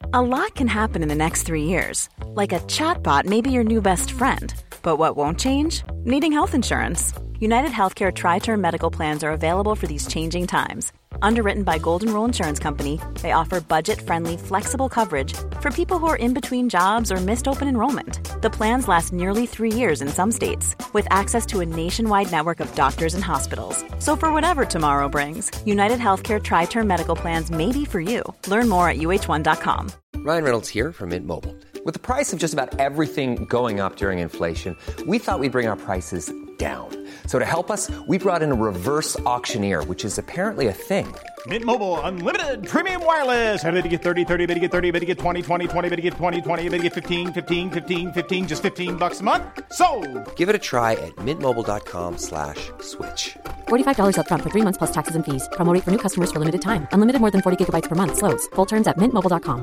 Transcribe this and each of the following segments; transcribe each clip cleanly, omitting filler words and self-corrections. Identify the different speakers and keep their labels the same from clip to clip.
Speaker 1: A lot can happen in the next 3 years. Like a chatbot may be your new best friend. But what won't change? Needing health insurance. United Healthcare Tri-Term Medical Plans are available for these changing times. Underwritten by Golden Rule Insurance Company, they offer budget-friendly, flexible coverage for people who are in between jobs or missed open enrollment. The plans last nearly 3 years in some states, with access to a nationwide network of doctors and hospitals. So for whatever tomorrow brings, United Healthcare Tri-Term Medical Plans may be for you. Learn more at uh1.com.
Speaker 2: Ryan Reynolds here from Mint Mobile. With the price of just about everything going up during inflation, we thought we'd bring our prices down. So to help us, we brought in a reverse auctioneer, which is apparently a thing.
Speaker 3: Mint Mobile Unlimited Premium Wireless. How to get 30, 30, bit to get 30, bit to get 20, 20, 20, bit to get 20, 20, bit to get 15, 15, 15, 15, just $15 a month? Sold!
Speaker 2: Give it a try at mintmobile.com/switch.
Speaker 4: $45 up front for 3 months plus taxes and fees. Promo rate for new customers for limited time. Unlimited more than 40 gigabytes per month. Slows full terms at mintmobile.com.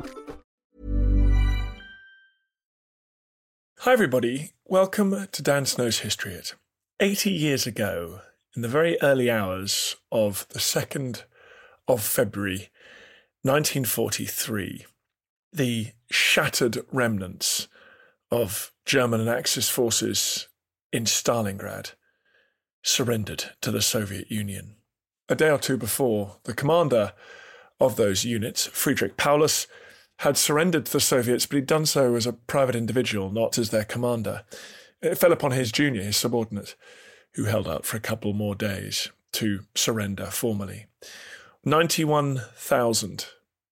Speaker 5: Hi everybody, welcome to Dan Snow's History Hit. 80 years ago, in the very early hours of the 2nd of February 1943, the shattered remnants of German and Axis forces in Stalingrad surrendered to the Soviet Union. A day or two before, the commander of those units, Friedrich Paulus, had surrendered to the Soviets, but he'd done so as a private individual, not as their commander. It fell upon his junior, his subordinate, who held out for a couple more days to surrender formally. 91,000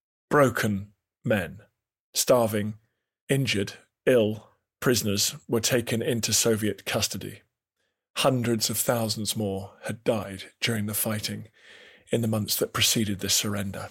Speaker 5: broken men, starving, injured, ill, prisoners were taken into Soviet custody. Hundreds of thousands more had died during the fighting in the months that preceded this surrender.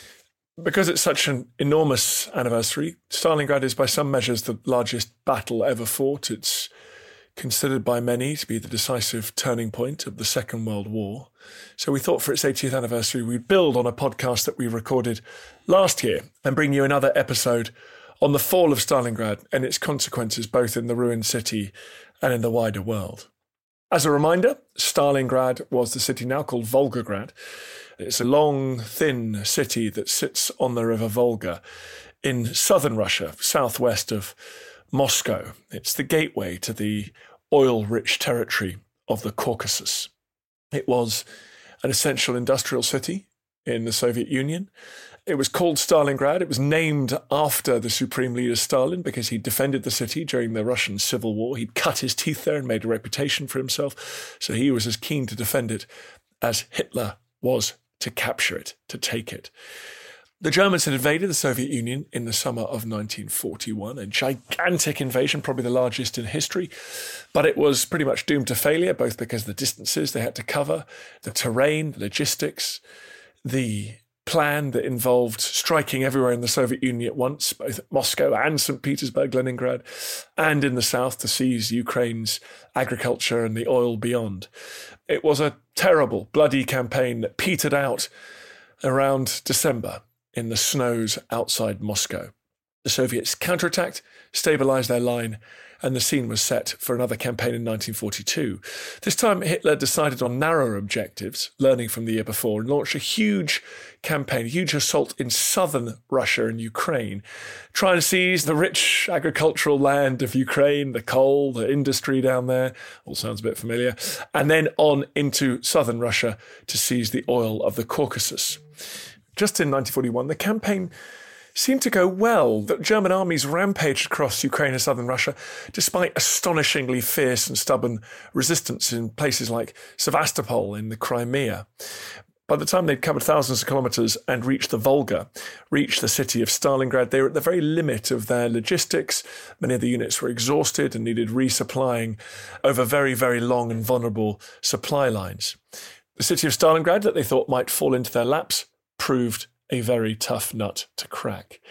Speaker 5: Because it's such an enormous anniversary, Stalingrad is by some measures the largest battle ever fought. It's considered by many to be the decisive turning point of the Second World War. So we thought for its 80th anniversary, we'd build on a podcast that we recorded last year and bring you another episode on the fall of Stalingrad and its consequences both in the ruined city and in the wider world. As a reminder, Stalingrad was the city now called Volgograd. It's a long, thin city that sits on the river Volga in southern Russia, southwest of Moscow. It's the gateway to the oil-rich territory of the Caucasus. It was an essential industrial city in the Soviet Union. It was called Stalingrad. It was named after the supreme leader Stalin because he defended the city during the Russian Civil War. He'd cut his teeth there and made a reputation for himself. So he was as keen to defend it as Hitler was to capture it, to take it. The Germans had invaded the Soviet Union in the summer of 1941, a gigantic invasion, probably the largest in history, but it was pretty much doomed to failure, both because of the distances they had to cover, the terrain, logistics, the plan that involved striking everywhere in the Soviet Union at once, both at Moscow and St. Petersburg, Leningrad, and in the south to seize Ukraine's agriculture and the oil beyond. It was a terrible, bloody campaign that petered out around December in the snows outside Moscow. The Soviets counterattacked, stabilized their line, and the scene was set for another campaign in 1942. This time, Hitler decided on narrower objectives, learning from the year before, and launched a huge campaign, a huge assault in southern Russia and Ukraine, trying to seize the rich agricultural land of Ukraine, the coal, the industry down there, all sounds a bit familiar, and then on into southern Russia to seize the oil of the Caucasus. Just in 1941, the campaign seemed to go well. The German armies rampaged across Ukraine and southern Russia, despite astonishingly fierce and stubborn resistance in places like Sevastopol in the Crimea. By the time they'd covered thousands of kilometres and reached the Volga, reached the city of Stalingrad, they were at the very limit of their logistics. Many of the units were exhausted and needed resupplying over very, very long and vulnerable supply lines. The city of Stalingrad, that they thought might fall into their laps, proved a very tough nut to crack.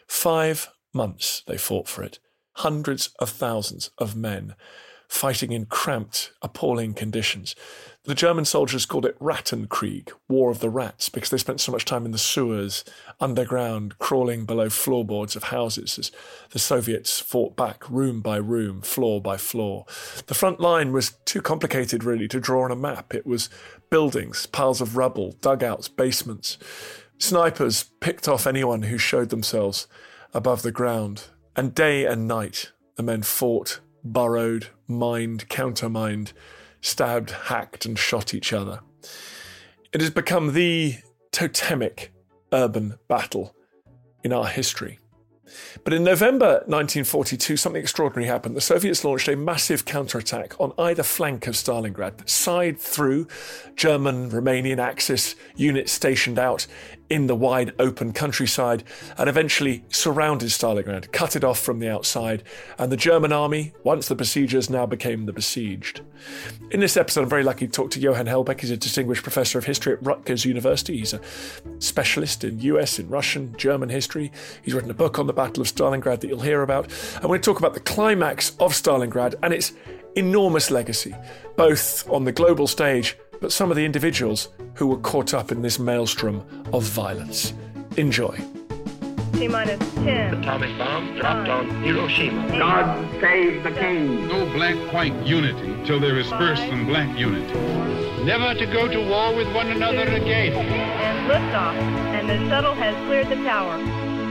Speaker 5: 5 months they fought for it. Hundreds of thousands of men fighting in cramped, appalling conditions. The German soldiers called it Rattenkrieg, War of the Rats, because they spent so much time in the sewers, underground, crawling below floorboards of houses as the Soviets fought back room by room, floor by floor. The front line was too complicated, really, to draw on a map. It was buildings, piles of rubble, dugouts, basements. Snipers picked off anyone who showed themselves above the ground. And day and night, the men fought, burrowed, mined, countermined, stabbed, hacked and shot each other. It has become the totemic urban battle in our history. But in November 1942, something extraordinary happened. The Soviets launched a massive counterattack on either flank of Stalingrad that sighed through German-Romanian Axis units stationed out in the wide open countryside and eventually surrounded Stalingrad, cut it off from the outside, and the German army, once the besiegers, now became the besieged. In this episode, I'm very lucky to talk to Johann Hellbeck. He's a distinguished professor of history at Rutgers University. He's a specialist in US, in Russian, German history. He's written a book on the Battle of Stalingrad that you'll hear about. And we're going to talk about the climax of Stalingrad and its enormous legacy, both on the global stage, but some of the individuals who were caught up in this maelstrom of violence. Enjoy.
Speaker 6: T-minus 10.
Speaker 7: Atomic bomb dropped on Hiroshima.
Speaker 8: God save the king.
Speaker 9: No black-white unity till there is first some black unity.
Speaker 10: Never to go to war with one another again.
Speaker 6: And liftoff, and the shuttle has cleared the tower.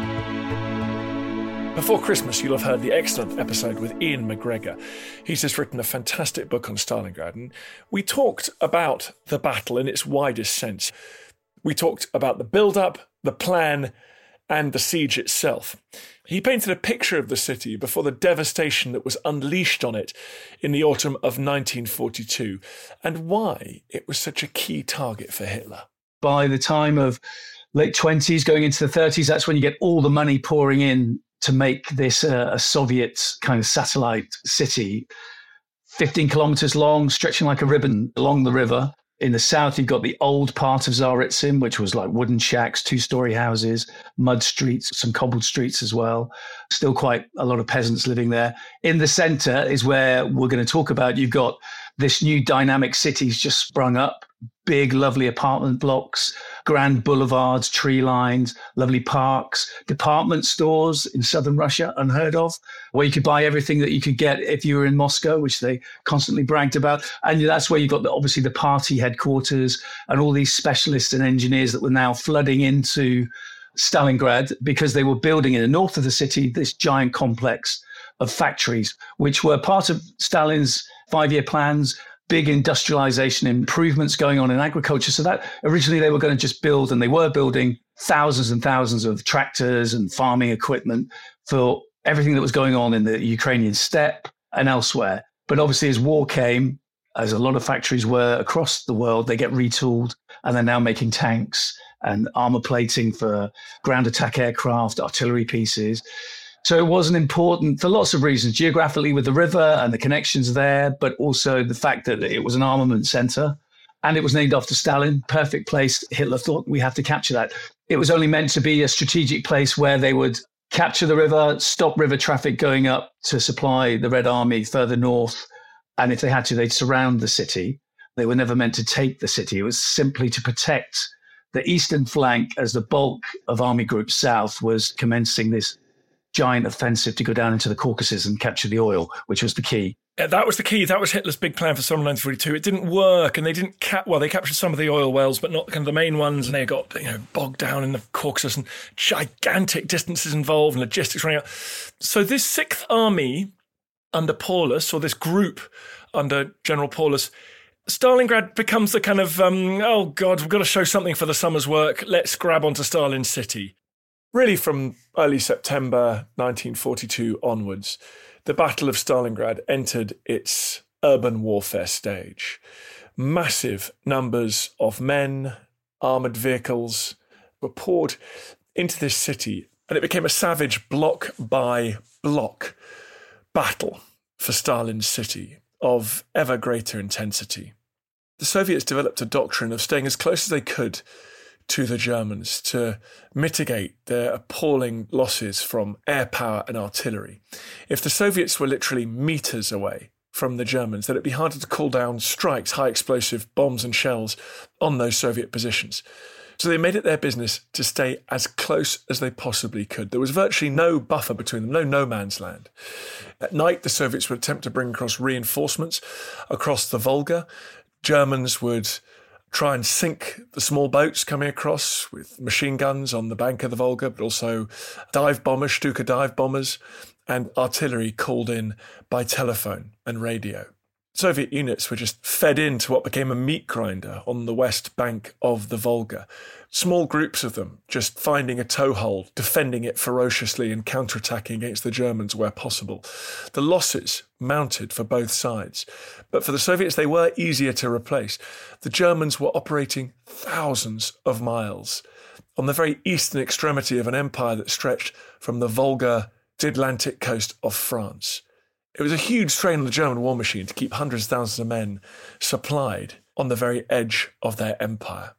Speaker 5: Before Christmas, you'll have heard the excellent episode with Ian McGregor. He's just written a fantastic book on Stalingrad, and we talked about the battle in its widest sense. We talked about the build-up, the plan, and the siege itself. He painted a picture of the city before the devastation that was unleashed on it in the autumn of 1942, and why it was such a key target for Hitler.
Speaker 11: By the time of late 20s, going into the 30s, that's when you get all the money pouring in to make this a Soviet kind of satellite city, 15 kilometers long, stretching like a ribbon along the river. In the south, you've got the old part of Tsaritsyn, which was like wooden shacks, 2-story houses, mud streets, some cobbled streets as well. Still quite a lot of peasants living there. In the center is where we're going to talk about, you've got this new dynamic city's just sprung up. Big, lovely apartment blocks, grand boulevards, tree lines, lovely parks, department stores in southern Russia, unheard of, where you could buy everything that you could get if you were in Moscow, which they constantly bragged about. And that's where you've got obviously the party headquarters and all these specialists and engineers that were now flooding into Stalingrad because they were building in the north of the city this giant complex of factories, which were part of Stalin's 5-year plans, big industrialization improvements going on in agriculture. So that originally they were going to just build, and they were building thousands and thousands of tractors and farming equipment for everything that was going on in the Ukrainian steppe and elsewhere. But obviously as war came, as a lot of factories were across the world, they get retooled and they're now making tanks and armor plating for ground attack aircraft, artillery pieces. So it wasn't important for lots of reasons, geographically with the river and the connections there, but also the fact that it was an armament center and it was named after Stalin, perfect place. Hitler thought we have to capture that. It was only meant to be a strategic place where they would capture the river, stop river traffic going up to supply the Red Army further north. And if they had to, they'd surround the city. They were never meant to take the city. It was simply to protect the eastern flank as the bulk of Army Group South was commencing this giant offensive to go down into the Caucasus and capture the oil, which was the key.
Speaker 5: Yeah, that was the key. That was Hitler's big plan for summer 1942. It didn't work, and they didn't they captured some of the oil wells, but not kind of the main ones, and they got bogged down in the Caucasus and gigantic distances involved and logistics running out. So this 6th Army under Paulus, or this group under General Paulus, Stalingrad becomes the kind of, oh God, we've got to show something for the summer's work. Let's grab onto Stalin's city. Really, from early September 1942 onwards, the Battle of Stalingrad entered its urban warfare stage. Massive numbers of men, armoured vehicles were poured into this city, and it became a savage block-by-block battle for Stalin's city of ever greater intensity. The Soviets developed a doctrine of staying as close as they could to the Germans to mitigate their appalling losses from air power and artillery. If the Soviets were literally meters away from the Germans, then it'd be harder to call down strikes, high explosive bombs and shells on those Soviet positions. So they made it their business to stay as close as they possibly could. There was virtually no buffer between them, no man's land. At night, the Soviets would attempt to bring across reinforcements across the Volga. Germans would try and sink the small boats coming across with machine guns on the bank of the Volga, but also dive bombers, Stuka dive bombers, and artillery called in by telephone and radio. Soviet units were just fed into what became a meat grinder on the west bank of the Volga. Small groups of them just finding a toehold, defending it ferociously and counterattacking against the Germans where possible. The losses mounted for both sides, but for the Soviets they were easier to replace. The Germans were operating thousands of miles on the very eastern extremity of an empire that stretched from the Volga to the Atlantic coast of France. It was a huge strain on the German war machine to keep hundreds of thousands of men supplied on the very edge of their empire.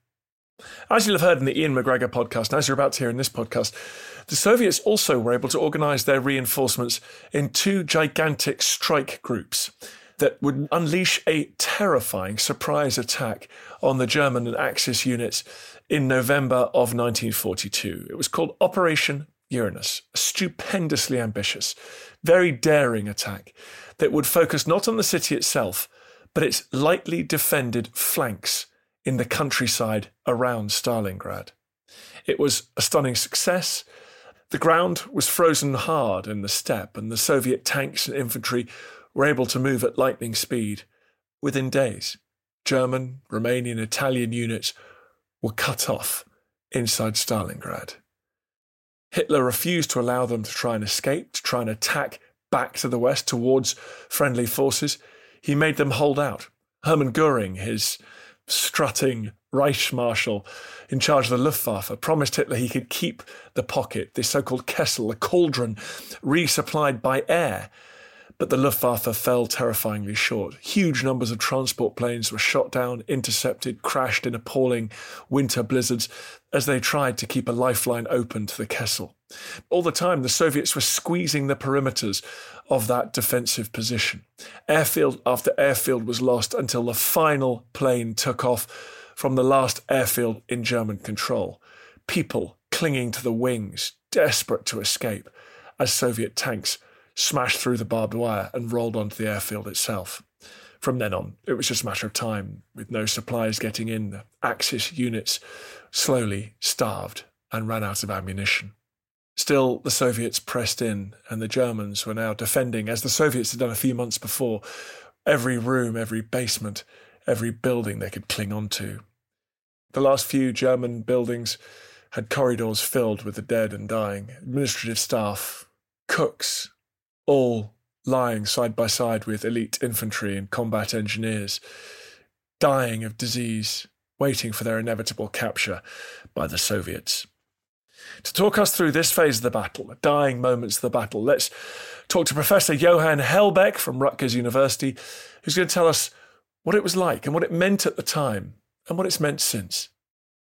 Speaker 5: As you'll have heard in the Ian McGregor podcast, and as you're about to hear in this podcast, the Soviets also were able to organise their reinforcements in 2 gigantic strike groups that would unleash a terrifying surprise attack on the German and Axis units in November of 1942. It was called Operation Uranus, a stupendously ambitious, very daring attack that would focus not on the city itself, but its lightly defended flanks in the countryside around Stalingrad. It was a stunning success. The ground was frozen hard in the steppe, and the Soviet tanks and infantry were able to move at lightning speed. Within days, German, Romanian, Italian units were cut off inside Stalingrad. Hitler refused to allow them to try and escape, to try and attack back to the west towards friendly forces. He made them hold out. Hermann Göring, his strutting Reichsmarshal in charge of the Luftwaffe, promised Hitler he could keep the pocket, the so-called Kessel, the cauldron, resupplied by air. But the Luftwaffe fell terrifyingly short. Huge numbers of transport planes were shot down, intercepted, crashed in appalling winter blizzards as they tried to keep a lifeline open to the Kessel. All the time, the Soviets were squeezing the perimeters of that defensive position. Airfield after airfield was lost until the final plane took off from the last airfield in German control. People clinging to the wings, desperate to escape, as Soviet tanks smashed through the barbed wire and rolled onto the airfield itself. From then on, it was just a matter of time, with no supplies getting in. The Axis units slowly starved and ran out of ammunition. Still, the Soviets pressed in, and the Germans were now defending, as the Soviets had done a few months before, every room, every basement, every building they could cling onto. The last few German buildings had corridors filled with the dead and dying, administrative staff, cooks, all lying side by side with elite infantry and combat engineers, dying of disease, waiting for their inevitable capture by the Soviets. To talk us through this phase of the battle, the dying moments of the battle, let's talk to Professor Johan Hellbeck from Rutgers University, who's going to tell us what it was like and what it meant at the time and what it's meant since.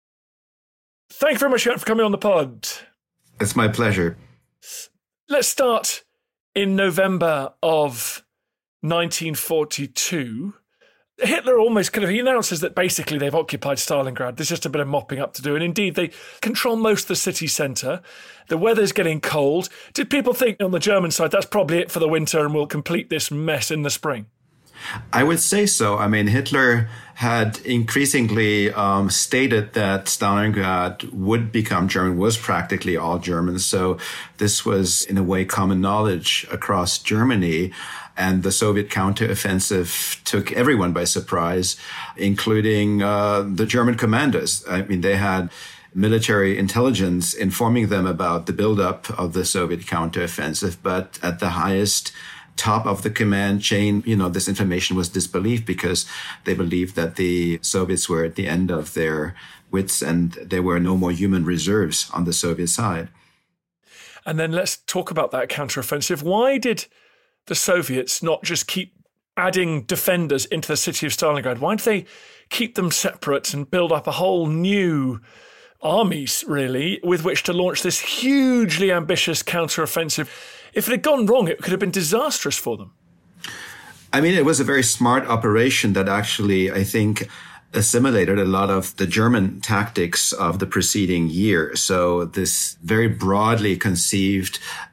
Speaker 5: Thank you very much, Johan, for coming on the pod.
Speaker 12: It's my pleasure.
Speaker 5: Let's start in November of 1942. Hitler almost he announces that basically they've occupied Stalingrad. There's just a bit of mopping up to do. And indeed, they control most of the city centre. The weather's getting cold. Did people think on the German side, that's probably it for the winter and we'll complete this mess in the spring?
Speaker 12: I would say so. I mean, Hitler had increasingly stated that Stalingrad would become German, was practically all German. So this was, in a way, common knowledge across Germany. And the Soviet counteroffensive took everyone by surprise, including the German commanders. I mean, they had military intelligence informing them about the buildup of the Soviet counteroffensive, but at the highest top of the command chain, this information was disbelieved because they believed that the Soviets were at the end of their wits and there were no more human reserves on the Soviet side.
Speaker 5: And then let's talk about that counteroffensive. Why did the Soviets not just keep adding defenders into the city of Stalingrad? Why did they keep them separate and build up a whole new armies, really, with which to launch this hugely ambitious counteroffensive? If it had gone wrong, it could have been disastrous for them.
Speaker 12: I mean, it was a very smart operation that actually, I think, assimilated a lot of the German tactics of the preceding year. So this very broadly conceived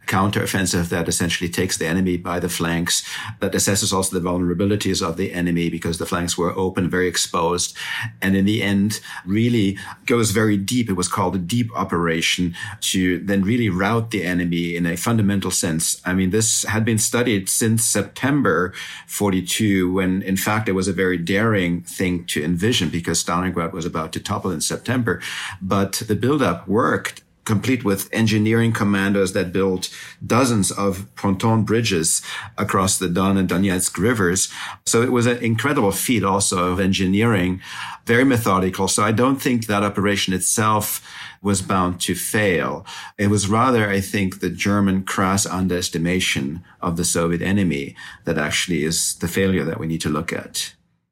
Speaker 12: counteroffensive that essentially takes the enemy by the flanks, that assesses also the vulnerabilities of the enemy because the flanks were open, very exposed, and in the end really goes very deep. It was called a deep operation to then really rout the enemy in a fundamental sense. I mean, this had been studied since September 42, when in fact it was a very daring thing to envision because Stalingrad was about to topple in September. But the buildup worked, complete with engineering commandos that built dozens of ponton bridges across the Don and Donetsk rivers. So it was an incredible feat also of engineering, very methodical. So I don't think that operation itself was bound to fail. It was rather, I think, the German crass underestimation of the Soviet enemy that actually is the failure that we need to look at.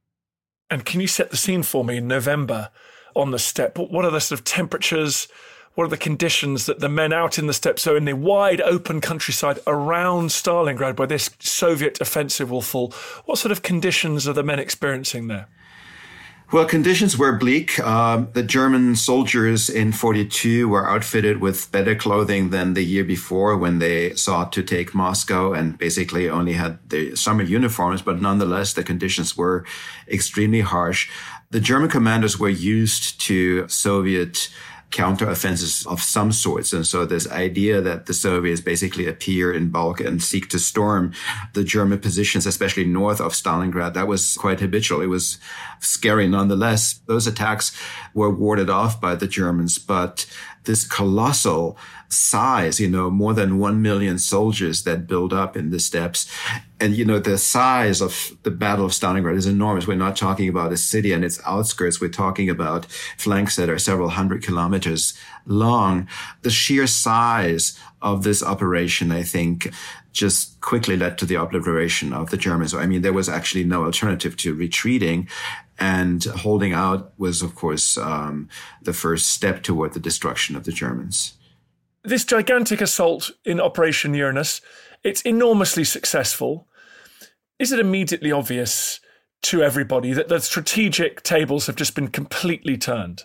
Speaker 5: And can you set the scene for me in November on the steppe? What are the sort of temperatures? What are the conditions that the men out in the steppe, so in the wide open countryside around Stalingrad where this Soviet offensive will fall, what sort of conditions are the men experiencing there?
Speaker 12: Well, conditions were bleak. The German soldiers in 42 were outfitted with better clothing than the year before when they sought to take Moscow and basically only had the summer uniforms, but nonetheless, the conditions were extremely harsh. The German commanders were used to Soviet counteroffensives of some sorts. And so this idea that the Soviets basically appear in bulk and seek to storm the German positions, especially north of Stalingrad, that was quite habitual. It was scary nonetheless. Those attacks were warded off by the Germans, but this colossal size, more than 1 million soldiers that build up in the steppes. And, the size of the Battle of Stalingrad is enormous. We're not talking about a city and its outskirts. We're talking about flanks that are several hundred kilometers long. The sheer size of this operation, I think, just quickly led to the obliteration of the Germans. I mean, there was actually no alternative to retreating. And holding out was, of course, the first step toward the destruction of the Germans.
Speaker 5: This gigantic assault in Operation Uranus, it's enormously successful. Is it immediately obvious to everybody that the strategic tables have just been completely turned?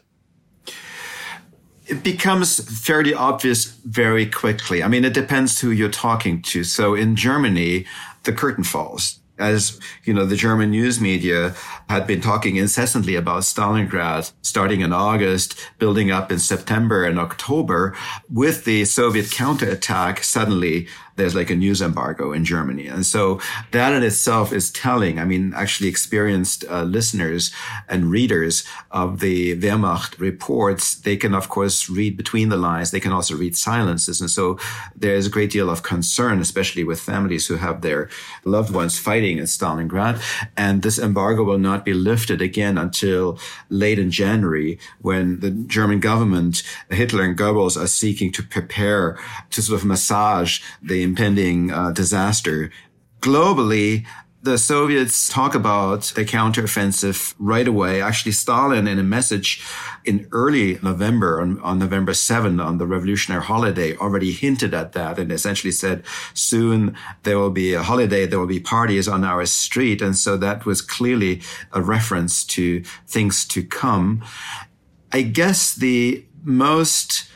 Speaker 12: It becomes fairly obvious very quickly. I mean, it depends who you're talking to. So in Germany, the curtain falls. As, the German news media had been talking incessantly about Stalingrad starting in August, building up in September and October. With the Soviet counterattack, suddenly there's like a news embargo in Germany. And so that in itself is telling. I mean, actually experienced listeners and readers of the Wehrmacht reports, they can, of course, read between the lines. They can also read silences. And so there's a great deal of concern, especially with families who have their loved ones fighting in Stalingrad. And this embargo will not be lifted again until late in January, when the German government, Hitler and Goebbels, are seeking to prepare to sort of massage the impending disaster. Globally, the Soviets talk about the counteroffensive right away. Actually, Stalin, in a message in early November, on November 7, on the revolutionary holiday, already hinted at that and essentially said, soon there will be a holiday, there will be parties on our street. And so that was clearly a reference to things to come. I guess the most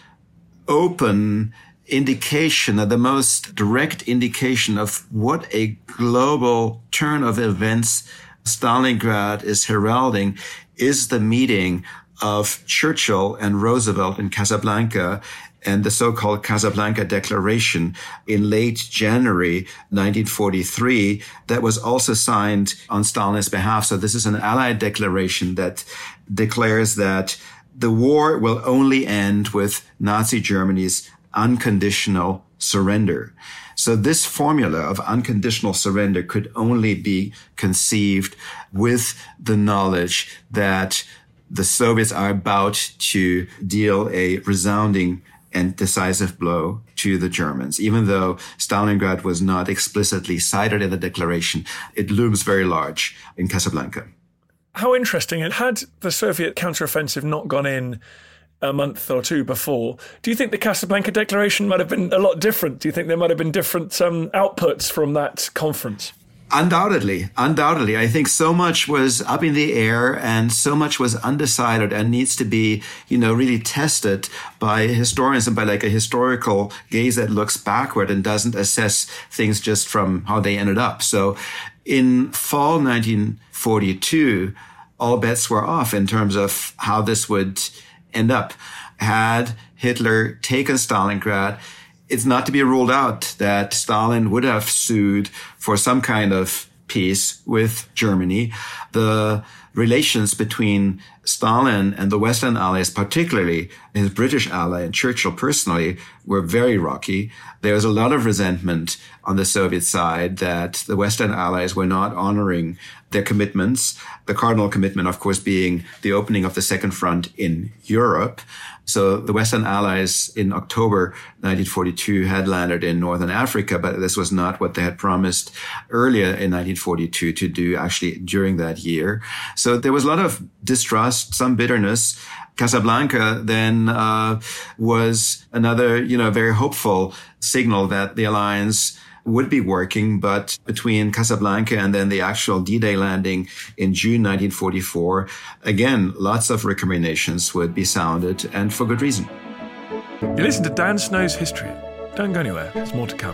Speaker 12: open indication, the most direct indication of what a global turn of events Stalingrad is heralding is the meeting of Churchill and Roosevelt in Casablanca and the so-called Casablanca Declaration in late January 1943 that was also signed on Stalin's behalf. So this is an Allied declaration that declares that the war will only end with Nazi Germany's unconditional surrender. So this formula of unconditional surrender could only be conceived with the knowledge that the Soviets are about to deal a resounding and decisive blow to the Germans. Even though Stalingrad was not explicitly cited in the declaration, it looms very large in Casablanca.
Speaker 5: How interesting. And had the Soviet counteroffensive not gone in a month or two before, do you think the Casablanca Declaration might have been a lot different? Do you think there might have been different outputs from that conference?
Speaker 12: Undoubtedly. I think so much was up in the air and so much was undecided and needs to be, really tested by historians and by like a historical gaze that looks backward and doesn't assess things just from how they ended up. So in fall 1942, all bets were off in terms of how this would end up. Had Hitler taken Stalingrad, it's not to be ruled out that Stalin would have sued for some kind of peace with Germany. The relations between Stalin and the Western allies, particularly his British ally and Churchill personally, were very rocky. There was a lot of resentment on the Soviet side that the Western allies were not honoring their commitments. The cardinal commitment, of course, being the opening of the Second Front in Europe. So the Western allies in October 1942 had landed in Northern Africa, but this was not what they had promised earlier in 1942 to do actually during that year. So there was a lot of distrust, some bitterness. Casablanca then was another, very hopeful signal that the alliance would be working, but between Casablanca and then the actual D-Day landing in June 1944, again, lots of recriminations would be sounded, and for good reason.
Speaker 5: You listen to Dan Snow's History. Don't go anywhere, there's more to come.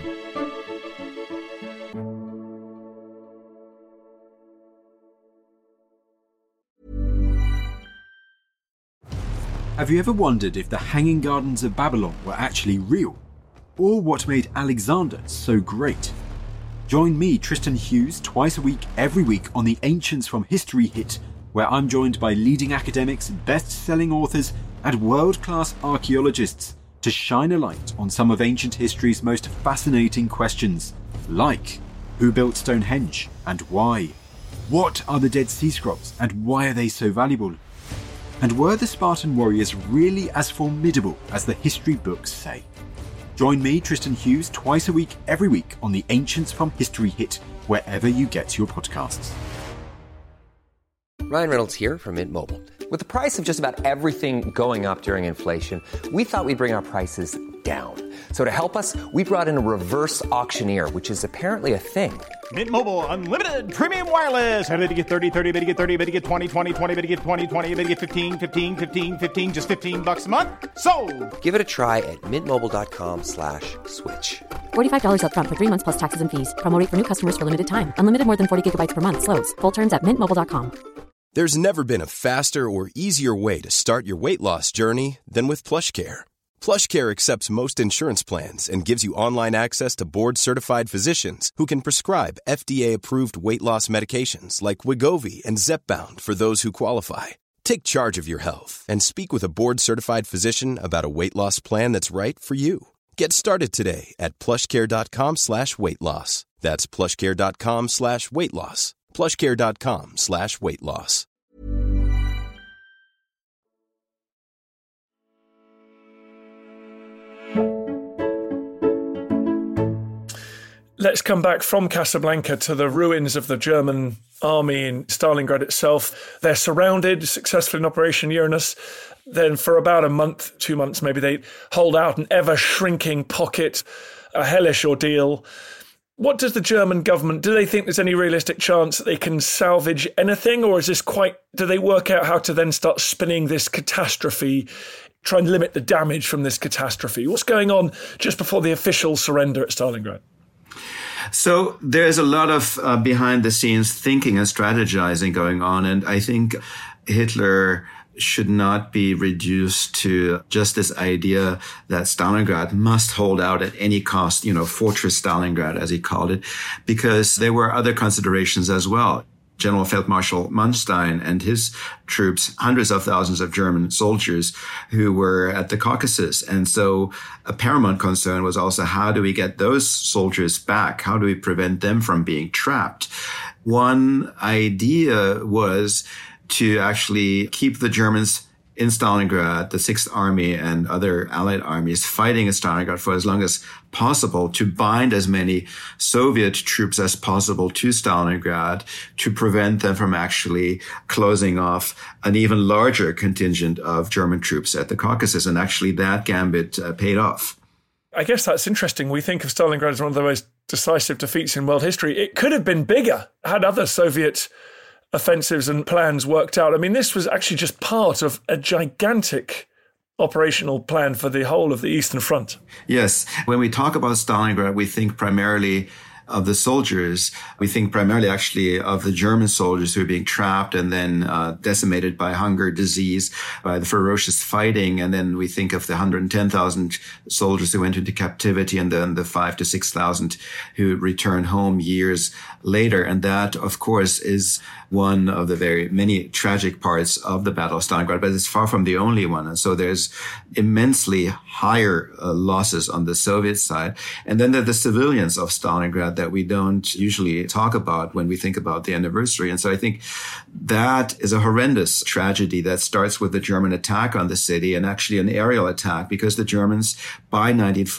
Speaker 13: Have you ever wondered if the Hanging Gardens of Babylon were actually real? Or what made Alexander so great? Join me, Tristan Hughes, twice a week, every week on the Ancients from History Hit, where I'm joined by leading academics, best-selling authors, and world-class archaeologists to shine a light on some of ancient history's most fascinating questions, like who built Stonehenge and why? What are the Dead Sea Scrolls and why are they so valuable? And were the Spartan warriors really as formidable as the history books say? Join me, Tristan Hughes, twice a week, every week on the Ancients from History Hit, wherever you get your podcasts.
Speaker 2: Ryan Reynolds here from Mint Mobile. With the price of just about everything going up during inflation, we thought we'd bring our prices down. So to help us, we brought in a reverse auctioneer, which is apparently a thing.
Speaker 3: Mint Mobile Unlimited Premium Wireless. How to get 30, 30, bit to get 30, bit to get 20, 20, 20, bit to get 20, 20, bit to get 15, 15, 15, 15, just $15 a month? Sold! Give it a try at mintmobile.com/switch.
Speaker 4: $45 up front for 3 months plus taxes and fees. Promo rate for new customers for limited time. Unlimited more than 40 gigabytes per month. Slows full terms at mintmobile.com.
Speaker 14: There's never been a faster or easier way to start your weight loss journey than with PlushCare. PlushCare accepts most insurance plans and gives you online access to board-certified physicians who can prescribe FDA-approved weight loss medications like Wegovy and Zepbound for those who qualify. Take charge of your health and speak with a board-certified physician about a weight loss plan that's right for you. Get started today at plushcare.com/weight loss. That's plushcare.com/weight loss. plushcare.com/weight loss.
Speaker 5: Let's come back from Casablanca to the ruins of the German army in Stalingrad itself. They're surrounded, successfully in Operation Uranus. Then for about a month, 2 months maybe, they hold out an ever-shrinking pocket, a hellish ordeal. What does the German government, do they think there's any realistic chance that they can salvage anything? Or is this do they work out how to then start spinning this catastrophe, try and limit the damage from this catastrophe? What's going on just before the official surrender at Stalingrad?
Speaker 12: So there's a lot of behind-the-scenes thinking and strategizing going on, and I think Hitler should not be reduced to just this idea that Stalingrad must hold out at any cost, Fortress Stalingrad, as he called it, because there were other considerations as well. General Feldmarschall Manstein and his troops, hundreds of thousands of German soldiers who were at the Caucasus. And so a paramount concern was also, how do we get those soldiers back? How do we prevent them from being trapped? One idea was to actually keep the Germans in Stalingrad, the Sixth Army and other Allied armies fighting in Stalingrad for as long as possible, to bind as many Soviet troops as possible to Stalingrad, to prevent them from actually closing off an even larger contingent of German troops at the Caucasus. And actually that gambit paid off.
Speaker 5: I guess that's interesting. We think of Stalingrad as one of the most decisive defeats in world history. It could have been bigger had other Soviet offensives and plans worked out. I mean, this was actually just part of a gigantic operational plan for the whole of the Eastern Front.
Speaker 12: Yes. When we talk about Stalingrad, we think primarily of the soldiers. We think primarily actually of the German soldiers who are being trapped and then decimated by hunger, disease, by the ferocious fighting. And then we think of the 110,000 soldiers who went into captivity and then the 5,000 to 6,000 who returned home years later. And that, of course, is one of the very many tragic parts of the Battle of Stalingrad, but it's far from the only one. And so there's immensely higher losses on the Soviet side. And then there are the civilians of Stalingrad that we don't usually talk about when we think about the anniversary. And so I think that is a horrendous tragedy that starts with the German attack on the city, and actually an aerial attack, because the Germans, by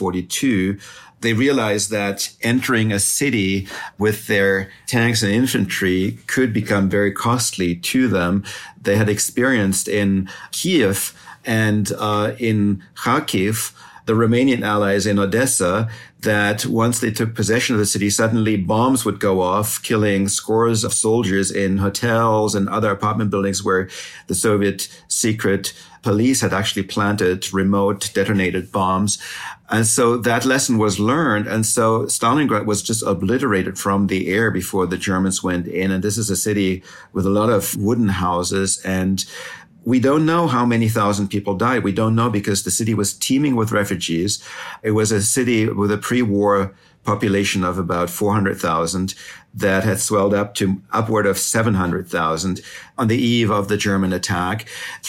Speaker 12: 1942, they realized that entering a city with their tanks and infantry could become very costly to them. They had experienced in Kiev and in Kharkiv, the Romanian allies in Odessa, that once they took possession of the city, suddenly bombs would go off, killing scores of soldiers in hotels and other apartment buildings where the Soviet secret police had actually planted remote detonated bombs. And so that lesson was learned. And so Stalingrad was just obliterated from the air before the Germans went in. And this is a city with a lot of wooden houses, and we don't know how many thousand people died. We don't know because the city was teeming with refugees. It was a city with a pre-war population of about 400,000 that had swelled up to upward of 700,000 on the eve of the German attack.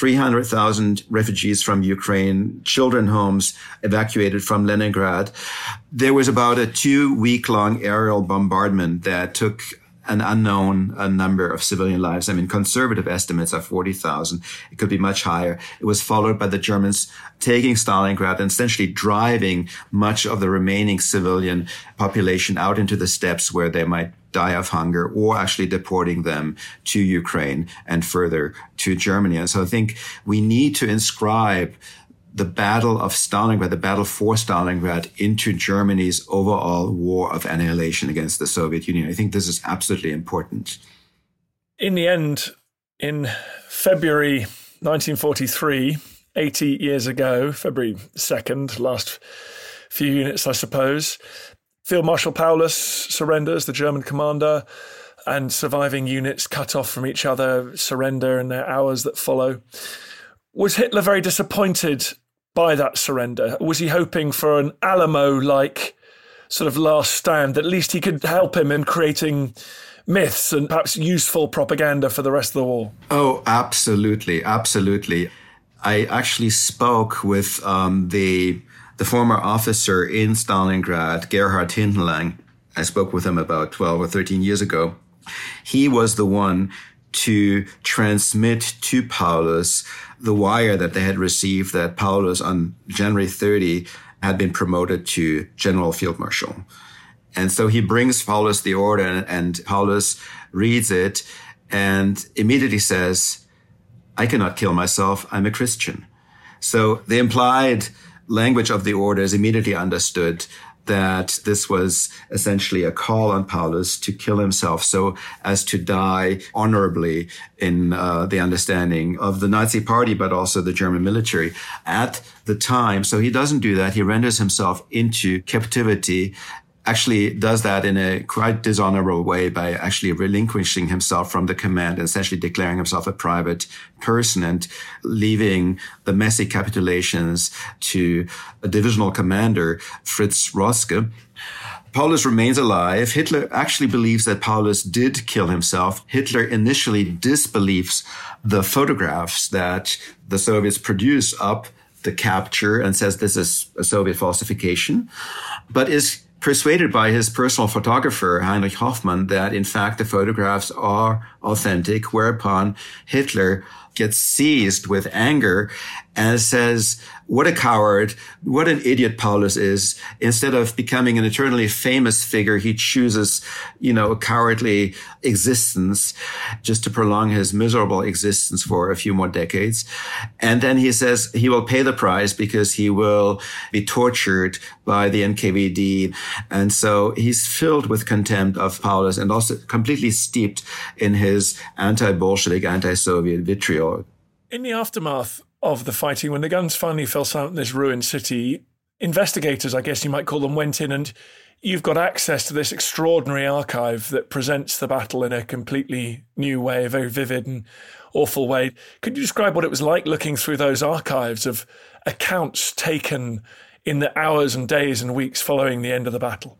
Speaker 12: 300,000 refugees from Ukraine, children homes evacuated from Leningrad. There was about a 2-week-long aerial bombardment that took an unknown number of civilian lives. I mean, conservative estimates are 40,000. It could be much higher. It was followed by the Germans taking Stalingrad and essentially driving much of the remaining civilian population out into the steppes where they might die of hunger, or actually deporting them to Ukraine and further to Germany. And so I think we need to inscribe the Battle of Stalingrad, the battle for Stalingrad, into Germany's overall war of annihilation against the Soviet Union. I think this is absolutely important.
Speaker 5: In the end, in February 1943, 80 years ago, February 2nd, last few units, I suppose, Field Marshal Paulus surrenders, the German commander, and surviving units cut off from each other surrender in the hours that follow. Was Hitler very disappointed by that surrender? Was he hoping for an Alamo-like sort of last stand, that at least he could help him in creating myths and perhaps useful propaganda for the rest of the war?
Speaker 12: Oh, absolutely. Absolutely. I actually spoke with the former officer in Stalingrad, Gerhard Hindenlang. I spoke with him about 12 or 13 years ago. He was the one to transmit to Paulus the wire that they had received that Paulus on January 30 had been promoted to General Field Marshal. And so he brings Paulus the order, and Paulus reads it and immediately says, "I cannot kill myself. I'm a Christian." So the implied language of the order is immediately understood that this was essentially a call on Paulus to kill himself so as to die honorably in the understanding of the Nazi party, but also the German military at the time. So he doesn't do that. He renders himself into captivity, actually does that in a quite dishonorable way by actually relinquishing himself from the command and essentially declaring himself a private person and leaving the messy capitulations to a divisional commander, Fritz Roske. Paulus remains alive. Hitler actually believes that Paulus did kill himself. Hitler initially disbelieves the photographs that the Soviets produce of the capture and says this is a Soviet falsification, but is persuaded by his personal photographer, Heinrich Hoffmann, that in fact the photographs are authentic, whereupon Hitler gets seized with anger and says, what a coward, what an idiot Paulus is. Instead of becoming an eternally famous figure, he chooses, a cowardly existence just to prolong his miserable existence for a few more decades. And then he says he will pay the price because he will be tortured by the NKVD. And so he's filled with contempt of Paulus and also completely steeped in his anti-Bolshevik, anti-Soviet vitriol.
Speaker 5: In the aftermath of the fighting, when the guns finally fell silent in this ruined city, investigators, I guess you might call them, went in, and you've got access to this extraordinary archive that presents the battle in a completely new way, a very vivid and awful way. Could you describe what it was like looking through those archives of accounts taken in the hours and days and weeks following the end of the battle?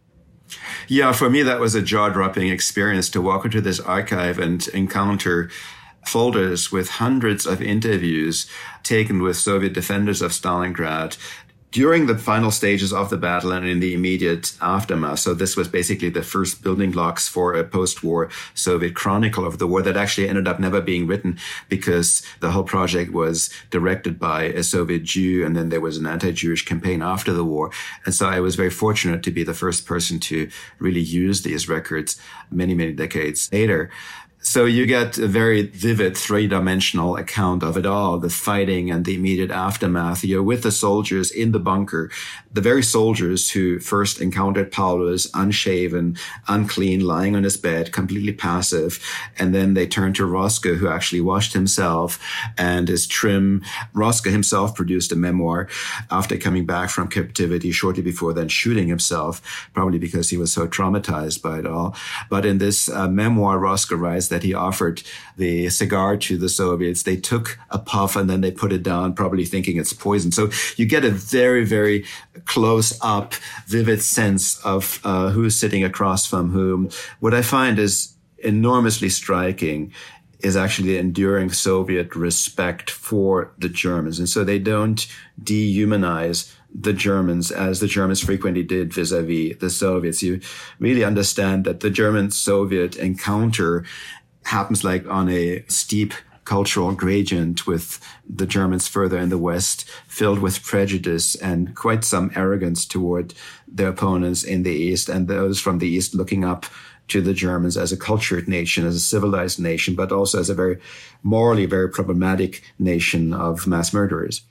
Speaker 12: Yeah, for me, that was a jaw-dropping experience to walk into this archive and encounter folders with hundreds of interviews taken with Soviet defenders of Stalingrad during the final stages of the battle and in the immediate aftermath. So this was basically the first building blocks for a post-war Soviet chronicle of the war that actually ended up never being written because the whole project was directed by a Soviet Jew, and then there was an anti-Jewish campaign after the war. And so I was very fortunate to be the first person to really use these records many, many decades later. So you get a very vivid three-dimensional account of it all, the fighting and the immediate aftermath. You're with the soldiers in the bunker, the very soldiers who first encountered Paulus, unshaven, unclean, lying on his bed, completely passive. And then they turned to Roscoe, who actually washed himself and is trim. Roscoe himself produced a memoir after coming back from captivity shortly before then shooting himself, probably because he was so traumatized by it all. But in this memoir, Roscoe writes that he offered the cigar to the Soviets. They took a puff and then they put it down, probably thinking it's poison. So you get a very, very close up, vivid sense of who's sitting across from whom. What I find is enormously striking is actually the enduring Soviet respect for the Germans. And so they don't dehumanize the Germans as the Germans frequently did vis-a-vis the Soviets. You really understand that the German-Soviet encounter happens like on a steep cultural gradient, with the Germans further in the West filled with prejudice and quite some arrogance toward their opponents in the East, and those from the East looking up to the Germans as a cultured nation, as a civilized nation, but also as a very morally very problematic nation of mass murderers.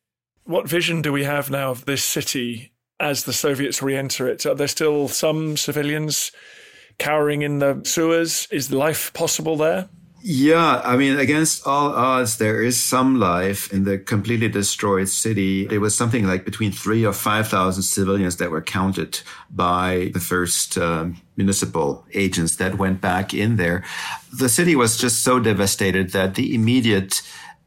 Speaker 5: What vision do we have now of this city as the Soviets re-enter it? Are there still some civilians cowering in the sewers? Is life possible there?
Speaker 12: Yeah, I mean, against all odds, there is some life in the completely destroyed city. It was something like between 3,000 or 5,000 civilians that were counted by the first municipal agents that went back in there. The city was just so devastated that the immediate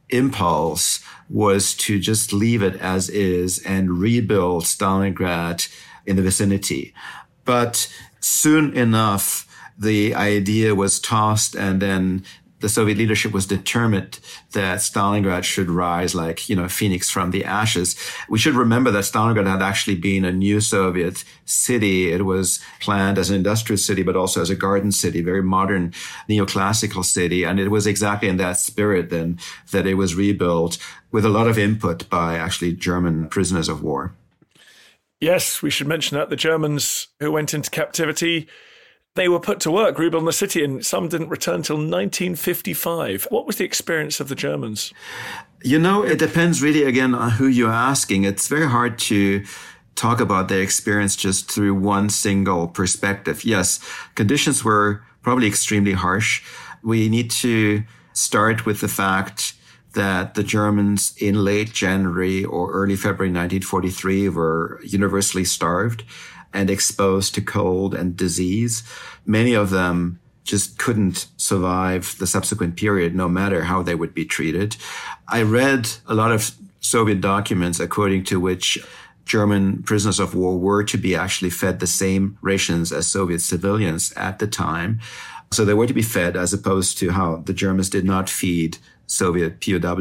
Speaker 12: impulse was to just leave it as is and rebuild Stalingrad in the vicinity. But soon enough, the idea was tossed, and then the Soviet leadership was determined that Stalingrad should rise like, phoenix from the ashes. We should remember that Stalingrad had actually been a new Soviet city. It was planned as an industrial city, but also as a garden city, very modern neoclassical city. And it was exactly in that spirit then that it was rebuilt with a lot of input by actually German prisoners of war.
Speaker 5: Yes, we should mention that the Germans who went into captivity, they were put to work rebuilding the city, and some didn't return until 1955. What was the experience of the Germans?
Speaker 12: It depends really, again, on who you're asking. It's very hard to talk about their experience just through one single perspective. Yes, conditions were probably extremely harsh. We need to start with the fact that the Germans in late January or early February 1943 were universally starved and exposed to cold and disease. Many of them just couldn't survive the subsequent period, no matter how they would be treated. I read a lot of Soviet documents according to which German prisoners of war were to be actually fed the same rations as Soviet civilians at the time. So they were to be fed, as opposed to how the Germans did not feed Soviet POWs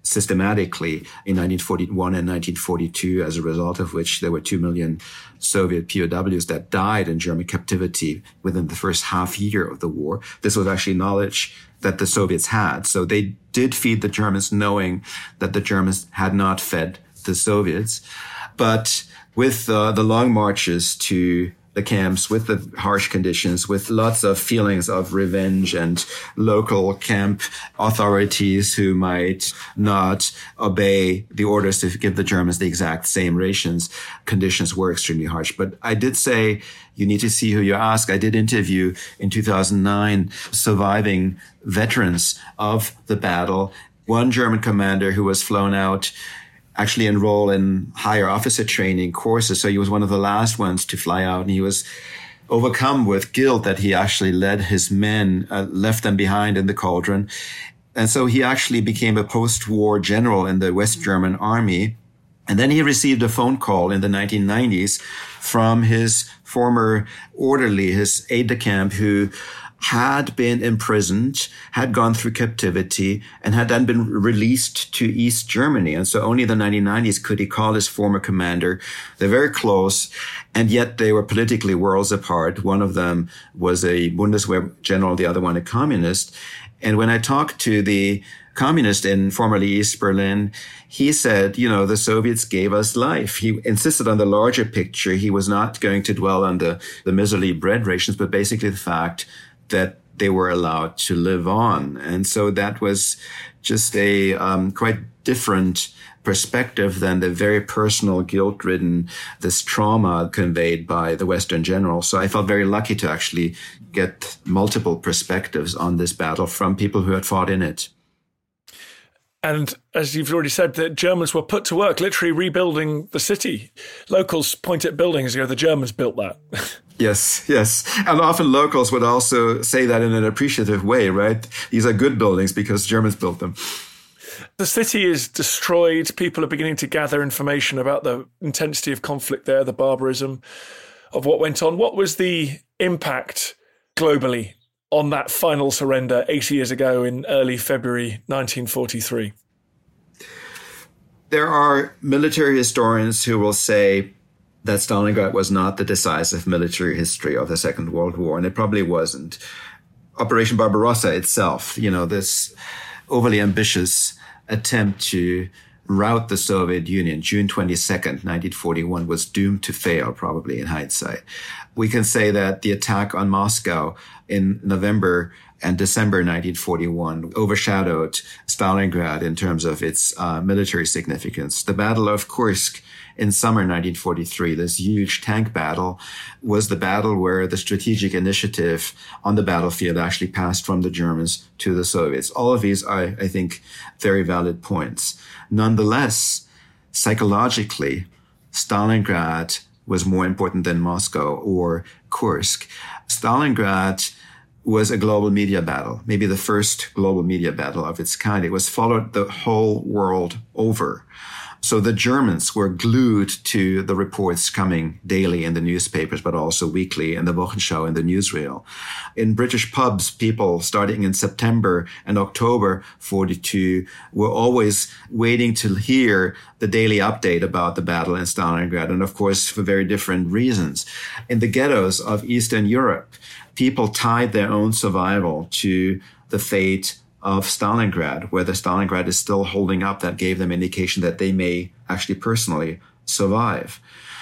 Speaker 12: systematically in 1941 and 1942, as a result of which there were 2 million Soviet POWs that died in German captivity within the first half year of the war. This was actually knowledge that the Soviets had. So they did feed the Germans, knowing that the Germans had not fed the Soviets. But with the long marches to the camps, with the harsh conditions, with lots of feelings of revenge and local camp authorities who might not obey the orders to give the Germans the exact same rations, conditions were extremely harsh. But I did say, you need to see who you ask. I did interview in 2009 surviving veterans of the battle. One German commander who was flown out actually enroll in higher officer training courses. So he was one of the last ones to fly out, and he was overcome with guilt that he actually led his men, left them behind in the cauldron. And so he actually became a post-war general in the West German army. And then he received a phone call in the 1990s from his former orderly, his aide-de-camp, who had been imprisoned, had gone through captivity, and had then been released to East Germany. And so only in the 1990s could he call his former commander. They're very close, and yet they were politically worlds apart. One of them was a Bundeswehr general, the other one a communist. And when I talked to the communist in formerly East Berlin, he said, the Soviets gave us life. He insisted on the larger picture. He was not going to dwell on the miserly bread rations, but basically the fact that they were allowed to live on. And so that was just a quite different perspective than the very personal, guilt-ridden, this trauma conveyed by the Western generals. So I felt very lucky to actually get multiple perspectives on this battle from people who had fought in it.
Speaker 5: And as you've already said, the Germans were put to work literally rebuilding the city. Locals point at buildings and go, the Germans built that.
Speaker 12: Yes. And often locals would also say that in an appreciative way, right? These are good buildings because Germans built them.
Speaker 5: The city is destroyed. People are beginning to gather information about the intensity of conflict there, the barbarism of what went on. What was the impact globally on that final surrender 80 years ago in early February 1943?
Speaker 12: There are military historians who will say that Stalingrad was not the decisive military history of the Second World War, and it probably wasn't. Operation Barbarossa itself, this overly ambitious attempt to rout the Soviet Union, June 22nd, 1941, was doomed to fail, probably in hindsight. We can say that the attack on Moscow in November and December 1941 overshadowed Stalingrad in terms of its military significance. The Battle of Kursk in summer 1943, this huge tank battle, was the battle where the strategic initiative on the battlefield actually passed from the Germans to the Soviets. All of these are, I think, very valid points. Nonetheless, psychologically, Stalingrad was more important than Moscow or Kursk. Stalingrad was a global media battle, maybe the first global media battle of its kind. It was followed the whole world over. So the Germans were glued to the reports coming daily in the newspapers, but also weekly in the Wochenschau and the newsreel. In British pubs, people starting in September and October 42 were always waiting to hear the daily update about the battle in Stalingrad, and of course for very different reasons. In the ghettos of Eastern Europe, people tied their own survival to the fate of Stalingrad, whether Stalingrad is still holding up. That gave them indication that they may actually personally survive.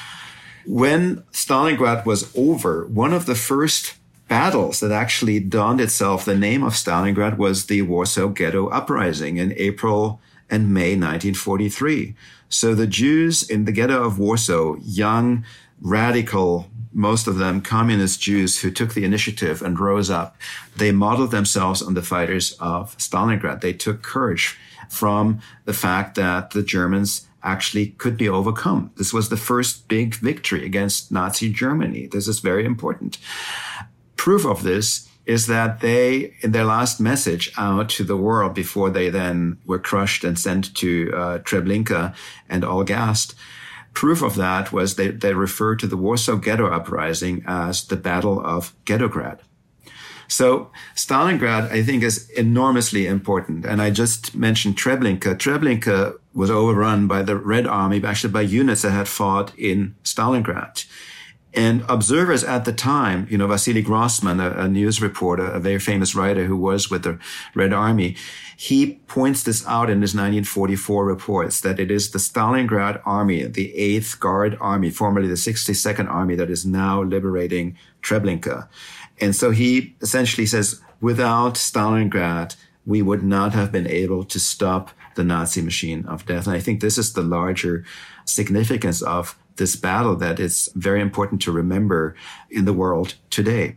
Speaker 12: When Stalingrad was over, one of the first battles that actually donned itself the name of Stalingrad was the Warsaw Ghetto Uprising in April and May 1943. So the Jews in the ghetto of Warsaw, young, radical, most of them communist Jews who took the initiative and rose up, they modeled themselves on the fighters of Stalingrad. They took courage from the fact that the Germans actually could be overcome. This was the first big victory against Nazi Germany. This is very important. Proof of this is that they, in their last message out to the world before they then were crushed and sent to Treblinka and all gassed, proof of that was they referred to the Warsaw Ghetto Uprising as the Battle of Ghettograd. So Stalingrad, I think, is enormously important. And I just mentioned Treblinka. Treblinka was overrun by the Red Army, actually by units that had fought in Stalingrad. And observers at the time, Vasily Grossman, a news reporter, a very famous writer who was with the Red Army, he points this out in his 1944 reports, that it is the Stalingrad Army, the 8th Guard Army, formerly the 62nd Army, that is now liberating Treblinka. And so he essentially says, without Stalingrad, we would not have been able to stop the Nazi machine of death. And I think this is the larger significance of this battle, that it's very important to remember in the world today.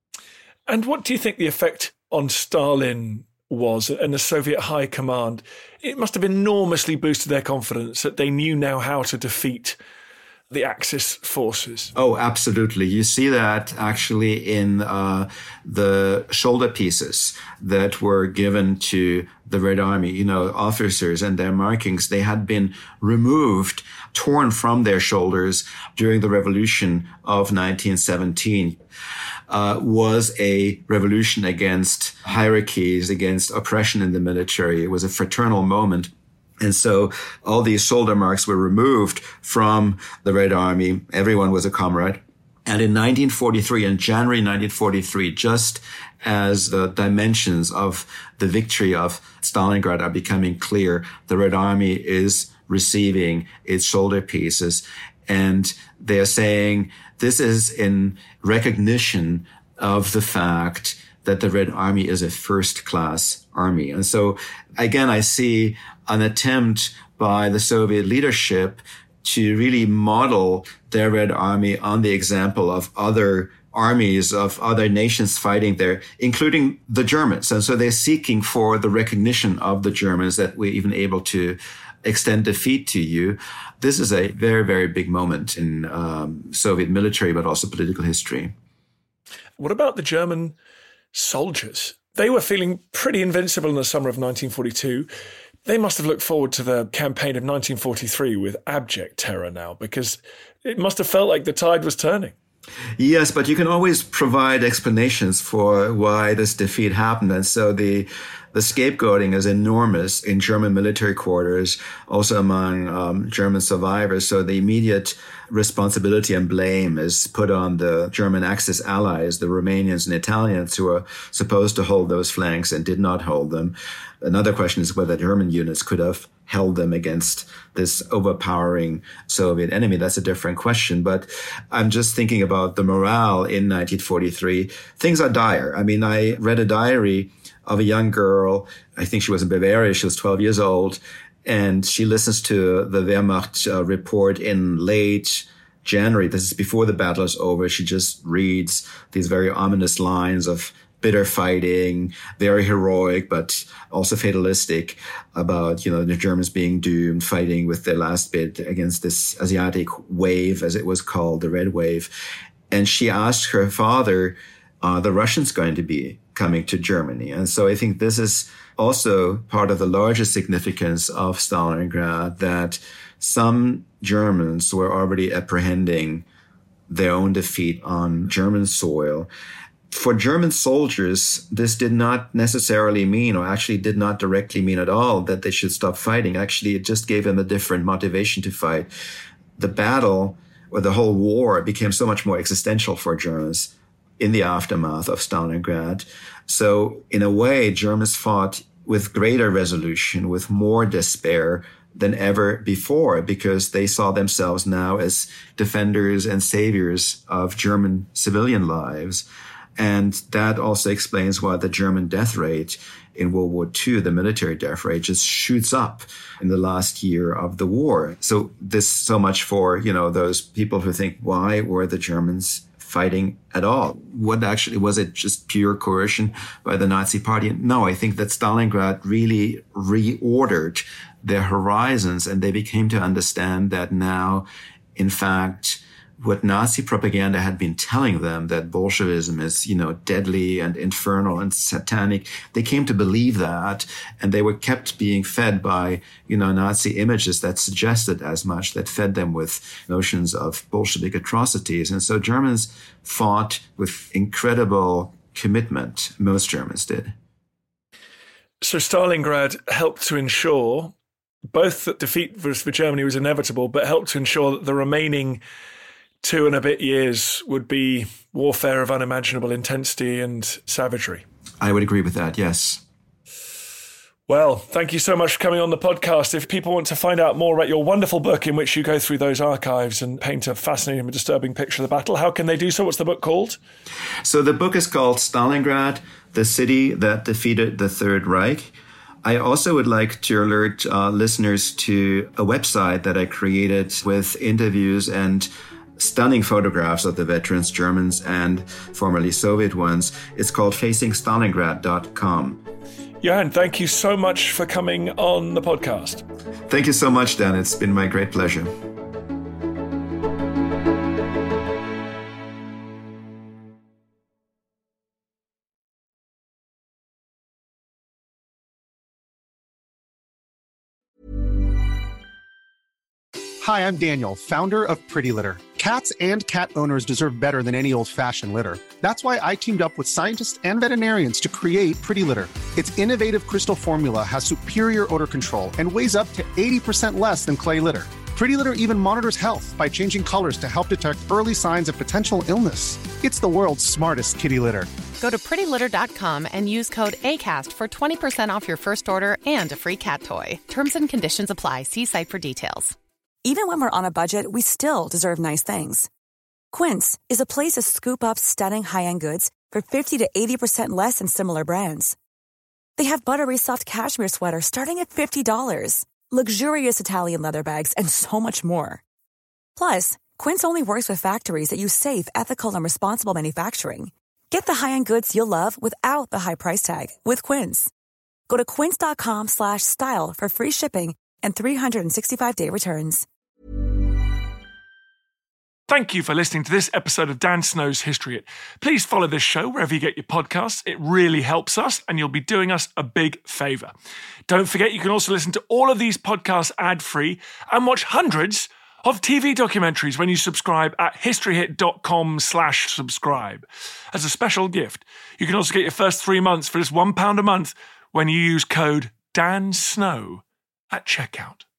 Speaker 5: And what do you think the effect on Stalin was and the Soviet high command? It must have enormously boosted their confidence that they knew now how to defeat the Axis forces.
Speaker 12: Oh, absolutely. You see that actually in the shoulder pieces that were given to the Red Army. Officers and their markings, they had been removed, torn from their shoulders during the revolution of 1917. Was a revolution against hierarchies, against oppression in the military. It was a fraternal moment. And so all these shoulder marks were removed from the Red Army. Everyone was a comrade. And in 1943, in January 1943, just as the dimensions of the victory of Stalingrad are becoming clear, the Red Army is receiving its shoulder pieces. And they're saying this is in recognition of the fact that the Red Army is a first-class army. And so, again, I see an attempt by the Soviet leadership to really model their Red Army on the example of other armies of other nations fighting there, including the Germans. And so they're seeking for the recognition of the Germans, that we're even able to extend defeat to you. This is a very, very big moment in Soviet military, but also political history.
Speaker 5: What about the German soldiers? They were feeling pretty invincible in the summer of 1942. They must have looked forward to the campaign of 1943 with abject terror now, because it must have felt like the tide was turning.
Speaker 12: Yes, but you can always provide explanations for why this defeat happened. And so the scapegoating is enormous in German military quarters, also among German survivors. So the immediate responsibility and blame is put on the German Axis allies, the Romanians and Italians, who are supposed to hold those flanks and did not hold them. Another question is whether German units could have held them against this overpowering Soviet enemy. That's a different question. But I'm just thinking about the morale in 1943. Things are dire. I mean, I read a diary of a young girl. I think she was in Bavaria. She was 12 years old. And she listens to the Wehrmacht report in late January. This is before the battle is over. She just reads these very ominous lines of bitter fighting, very heroic, but also fatalistic, about, the Germans being doomed, fighting with their last bit against this Asiatic wave, as it was called, the Red Wave. And she asked her father, are the Russians going to be coming to Germany? And so I think this is also part of the larger significance of Stalingrad, that some Germans were already apprehending their own defeat on German soil. For German soldiers, this did not necessarily mean, or actually did not directly mean at all, that they should stop fighting. Actually, it just gave them a different motivation to fight. The battle, or the whole war, became so much more existential for Germans in the aftermath of Stalingrad. So in a way, Germans fought with greater resolution, with more despair than ever before, because they saw themselves now as defenders and saviors of German civilian lives. And that also explains why the German death rate in World War II, the military death rate, just shoots up in the last year of the war. So this so much for, those people who think, why were the Germans fighting at all? What actually, was it just pure coercion by the Nazi party? No, I think that Stalingrad really reordered their horizons, and they became to understand that now, in fact, what Nazi propaganda had been telling them, that Bolshevism is, deadly and infernal and satanic, they came to believe that, and they were kept being fed by, Nazi images that suggested as much, that fed them with notions of Bolshevik atrocities. And so Germans fought with incredible commitment. Most Germans did.
Speaker 5: So Stalingrad helped to ensure both that defeat for Germany was inevitable, but helped to ensure that the remaining 2 and a bit years would be warfare of unimaginable intensity and savagery.
Speaker 12: I would agree with that, yes.
Speaker 5: Well, thank you so much for coming on the podcast. If people want to find out more about your wonderful book in which you go through those archives and paint a fascinating and disturbing picture of the battle, how can they do so? What's the book called?
Speaker 12: So the book is called Stalingrad, the City That Defeated the Third Reich. I also would like to alert listeners to a website that I created with interviews and stunning photographs of the veterans, Germans and formerly Soviet ones. It's called FacingStalingrad.com.
Speaker 5: Johan, thank you so much for coming on the podcast.
Speaker 12: Thank you so much, Dan. It's been my great pleasure.
Speaker 15: Hi, I'm Daniel, founder of Pretty Litter. Cats and cat owners deserve better than any old-fashioned litter. That's why I teamed up with scientists and veterinarians to create Pretty Litter. Its innovative crystal formula has superior odor control and weighs up to 80% less than clay litter. Pretty Litter even monitors health by changing colors to help detect early signs of potential illness. It's the world's smartest kitty litter.
Speaker 16: Go to prettylitter.com and use code ACAST for 20% off your first order and a free cat toy. Terms and conditions apply. See site for details.
Speaker 17: Even when we're on a budget, we still deserve nice things. Quince is a place to scoop up stunning high-end goods for 50 to 80% less than similar brands. They have buttery soft cashmere sweaters starting at $50, luxurious Italian leather bags, and so much more. Plus, Quince only works with factories that use safe, ethical, and responsible manufacturing. Get the high-end goods you'll love without the high price tag with Quince. Go to quince.com/style for free shipping and 365-day returns.
Speaker 5: Thank you for listening to this episode of Dan Snow's History Hit. Please follow this show wherever you get your podcasts. It really helps us, and you'll be doing us a big favour. Don't forget, you can also listen to all of these podcasts ad-free and watch hundreds of TV documentaries when you subscribe at historyhit.com/subscribe. As a special gift, you can also get your first 3 months for just £1 a month when you use code DANSNOW at checkout.